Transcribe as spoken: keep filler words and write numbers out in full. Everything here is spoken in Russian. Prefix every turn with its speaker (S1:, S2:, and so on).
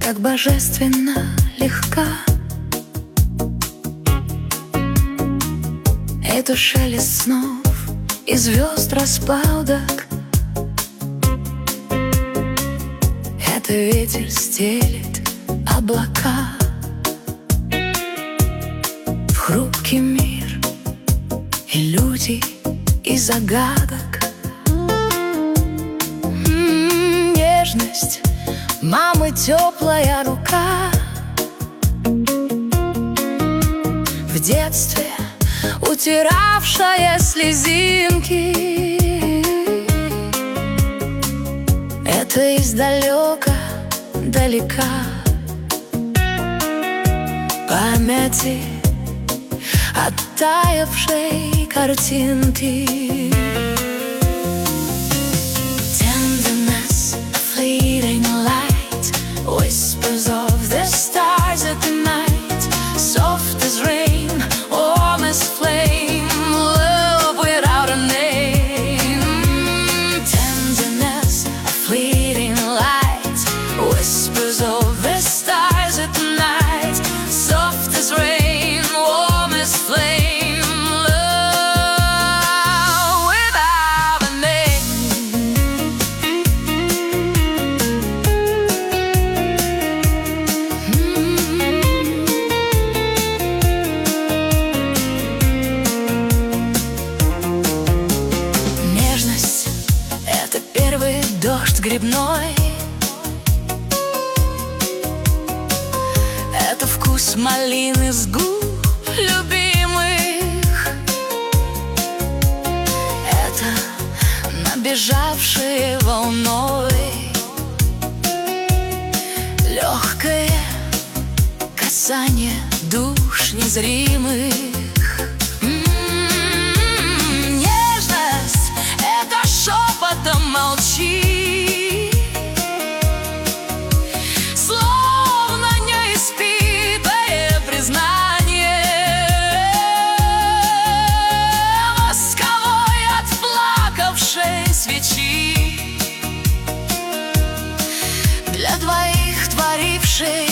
S1: так божественно легка. Это шелест снов и звезд распадок. Это ветер стелет облака в хрупкий мир иллюзий и загадок. М-м, нежность мамы, теплая рука. В детстве утиравшая слезинки. Это издалека, далека памяти оттаившей картинки. Tenderness, a fleeting light, whispers of the stars at the night, soft as rain, warm as flame, love without a name. Tenderness, a fleeting light, whispers of the stars at the night, soft as rain, warm as flame, love without a name. Нежность — это первый дождь грибной. Это вкус малины с губ любимых. Это набежавшие волной легкое касание душ незримых. М-м-м, нежность — это шепотом молчи, словно неиспитое признание, восковой отплакавшей свечи, для двоих творившей